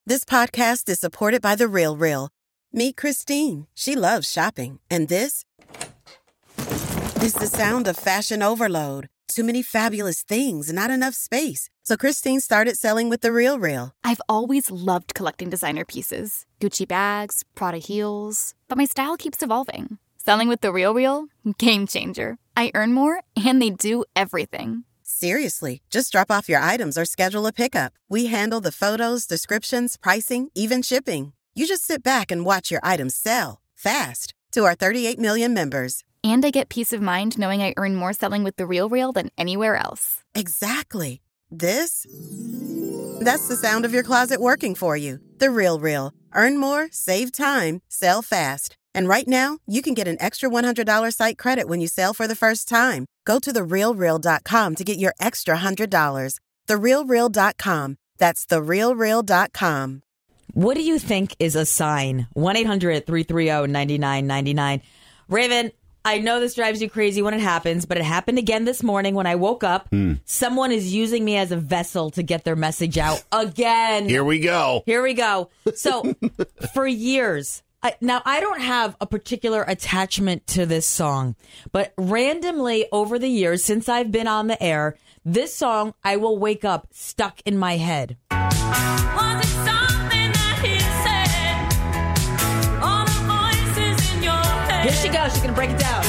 This podcast is supported by The RealReal. Meet Christine. She loves shopping. And this is the sound of fashion overload. Too many fabulous things, not enough space. So Christine started selling with The RealReal. I've always loved collecting designer pieces. Gucci bags, Prada heels. But my style keeps evolving. Selling with The RealReal? Game changer. I earn more, and they do everything. Seriously, just drop off your items or schedule a pickup. We handle the photos, descriptions, pricing, even shipping. You just sit back and watch your items sell fast to our 38 million members. And I get peace of mind knowing I earn more selling with The RealReal than anywhere else. Exactly. That's the sound of your closet working for you. The RealReal. Earn more, save time, sell fast. And right now, you can get an extra $100 site credit when you sell for the first time. Go to TheRealReal.com to get your extra $100. TheRealReal.com. That's TheRealReal.com. What do you think is a sign? 1-800-330-9999. Raven, I know this drives you crazy when it happens, but it happened again this morning when I woke up. Someone is using me as a vessel to get their message out again. Here we go. So for years, now I don't have a particular attachment to this song, but randomly over the years since I've been on the air, this song, I will wake up stuck in my head. Was it something that he said? All the voices in your head. Here she goes. She's going to break it down.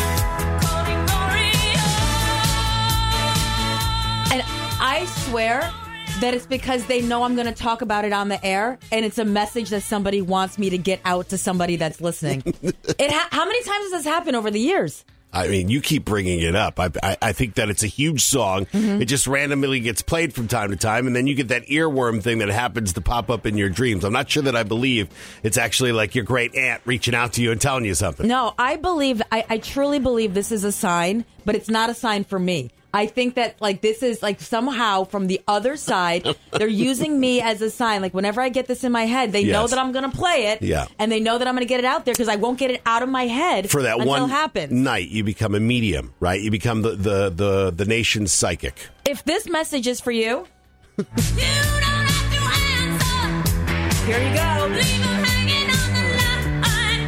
And I swear that it's because they know I'm going to talk about it on the air, and it's a message that somebody wants me to get out to somebody that's listening. How many times has this happened over the years? I mean, you keep bringing it up. I think that it's a huge song. It just randomly gets played from time to time, and then you get that earworm thing that happens to pop up in your dreams. I'm not sure that I believe it's actually like your great aunt reaching out to you and telling you something. No, I truly believe this is a sign, but it's not a sign for me. I think that, like, this is, like, somehow from the other side, they're using me as a sign. Like, whenever I get this in my head, they know that I'm going to play it. Yeah. And they know that I'm going to get it out there because I won't get it out of my head for that until one it happens. Night. You become a medium, right? You become the nation's psychic. If this message is for you, you don't have to answer. Here you go. Leave them hanging on the line.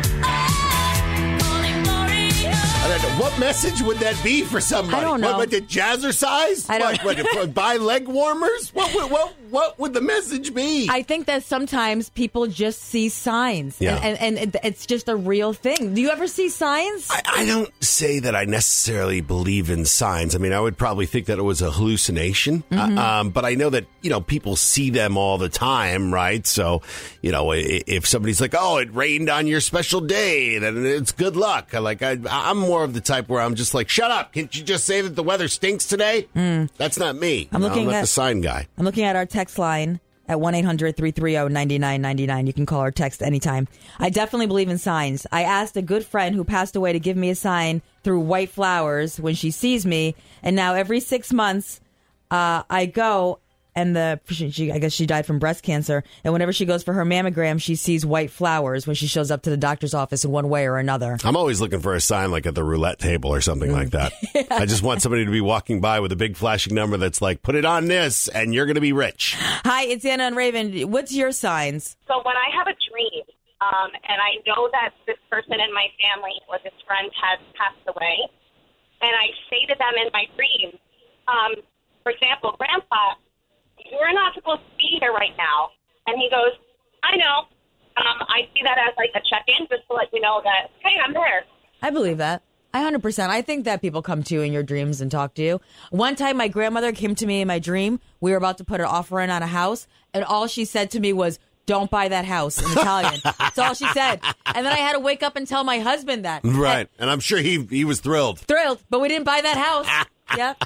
Calling Gloria. I don't know. What message would that be for somebody? I don't know. What, the jazzercise? I don't know. Buy leg warmers? What would the message be? I think that sometimes people just see signs. Yeah. And it's just a real thing. Do you ever see signs? I don't say that I necessarily believe in signs. I mean, I would probably think that it was a hallucination. But I know that, people see them all the time, right? So, if somebody's like, oh, it rained on your special day, then it's good luck. I'm more of the type where I'm just like, shut up. Can't you just say that the weather stinks today? That's not me. I'm not the sign guy. I'm looking at our text line at 1-800-330-9999. You can call or text anytime. I definitely believe in signs. I asked a good friend who passed away to give me a sign through white flowers when she sees me. And now every 6 months, I go, and I guess she died from breast cancer. And whenever she goes for her mammogram, she sees white flowers when she shows up to the doctor's office in one way or another. I'm always looking for a sign like at the roulette table or something like that. Yeah. I just want somebody to be walking by with a big flashing number that's like, put it on this and you're going to be rich. Hi, it's Anna and Raven. What's your signs? So when I have a dream and I know that this person in my family or this friend has passed away, and I say to them in my dream, for example, Grandpa, we're not supposed to be here right now. And he goes, I know. I see that as like a check-in just to let you know that, hey, I'm there. I believe that. 100%. I think that people come to you in your dreams and talk to you. One time, my grandmother came to me in my dream. We were about to put an offer in on a house, and all she said to me was, don't buy that house in Italian. That's all she said. And then I had to wake up and tell my husband that. Right. And I'm sure he was thrilled. But we didn't buy that house. Yeah.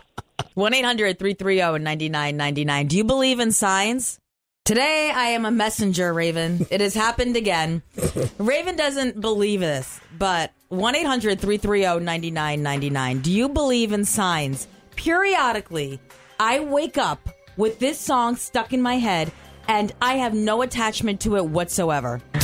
1-800-330-9999. Do you believe in signs? Today, I am a messenger, Raven. It has happened again. Raven doesn't believe this, but 1-800-330-9999. Do you believe in signs? Periodically, I wake up with this song stuck in my head, and I have no attachment to it whatsoever. Go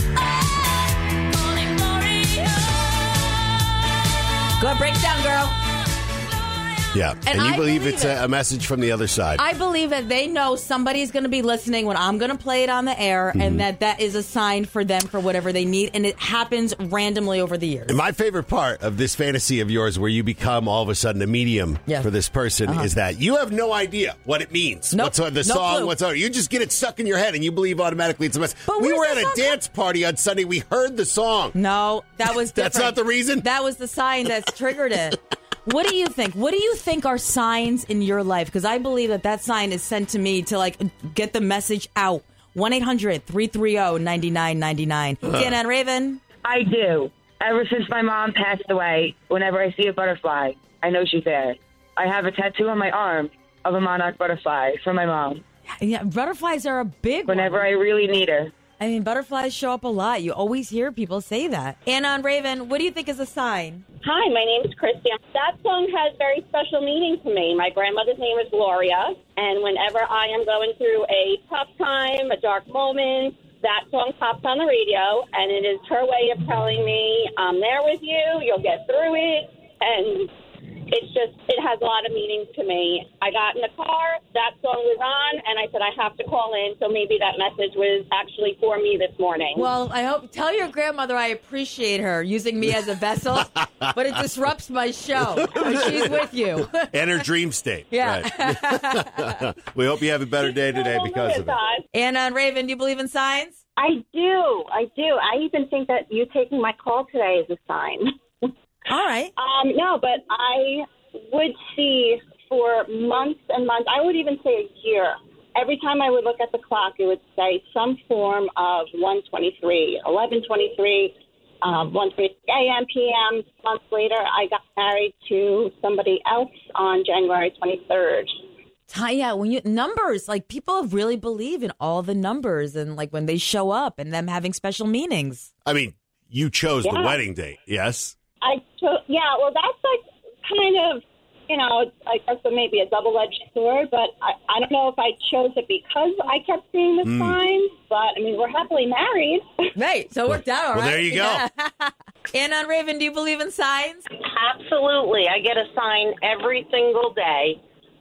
ahead, break it down, girl. Yeah. And you I believe it's a message from the other side. I believe that they know somebody's going to be listening when I'm going to play it on the air, and that is a sign for them for whatever they need, and it happens randomly over the years. And my favorite part of this fantasy of yours where you become all of a sudden a medium for this person is that you have no idea what it means. Nope. What's on the song, what's on. You just get it stuck in your head and you believe automatically it's a message. But we were where's at the a song dance party on Sunday. We heard the song. No, that was different. That's not the reason? That was the sign that's triggered it. What do you think? What do you think are signs in your life? Because I believe that sign is sent to me to, like, get the message out. 1-800-330-9999. Dan and Raven? I do. Ever since my mom passed away, whenever I see a butterfly, I know she's there. I have a tattoo on my arm of a monarch butterfly from my mom. Yeah, butterflies are a big Whenever one. I really need her. I mean, butterflies show up a lot. You always hear people say that. Anna and Raven, what do you think is a sign? Hi, my name is Christy. That song has very special meaning to me. My grandmother's name is Gloria, and whenever I am going through a tough time, a dark moment, that song pops on the radio, and it is her way of telling me, I'm there with you, you'll get through it, and it has a lot of meaning to me. I got in the car, that song was on, and I said I have to call in, so maybe that message was actually for me this morning. Well, tell your grandmother I appreciate her using me as a vessel, but it disrupts my show. She's with you. And her dream state. Yeah. Right. We hope you have a better day today because of it. Anna and Raven, do you believe in signs? I do. I even think that you taking my call today is a sign. All right. No, but I would see for months and months, I would even say a year, every time I would look at the clock, it would say some form of 1:23, 11:23, 1:23 a.m., p.m. Months later, I got married to somebody else on January 23rd. Yeah, numbers, like people really believe in all the numbers and like when they show up and them having special meanings. I mean, you chose the wedding date, yes? Well, that's like kind of, I guess maybe a double-edged sword, but I don't know if I chose it because I kept seeing the signs, but, I mean, we're happily married. Right, so it worked out, all right? Well, there you go. Anna and Raven, do you believe in signs? Absolutely. I get a sign every single day.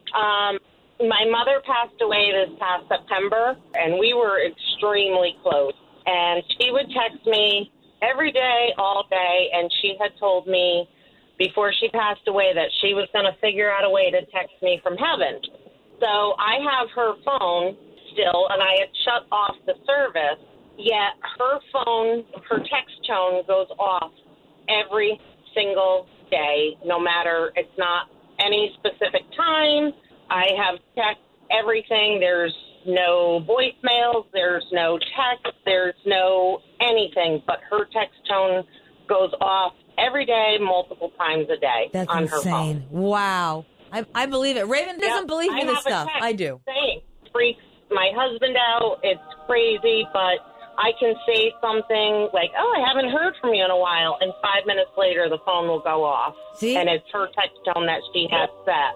My mother passed away this past September, and we were extremely close, and she would text me every day, all day, and she had told me before she passed away that she was going to figure out a way to text me from heaven. So I have her phone still, and I had shut off the service, yet her phone, her text tone goes off every single day, no matter, it's not any specific time. I have checked everything. There's no voicemails, there's no text, there's no anything, but her text tone goes off every day, multiple times a day. That's on insane. Her phone. Wow. I believe it. Raven doesn't believe in this stuff. I do. It freaks my husband out. It's crazy, but I can say something like, I haven't heard from you in a while, and 5 minutes later the phone will go off. See? And it's her text tone that she has set.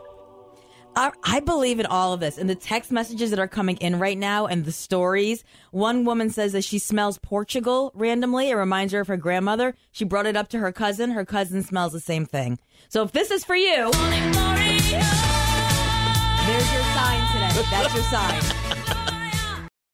I believe in all of this and the text messages that are coming in right now and the stories. One woman says that she smells Portugal randomly. It reminds her of her grandmother. She brought it up to her cousin. Her cousin smells the same thing. So if this is for you, there's your sign today. That's your sign.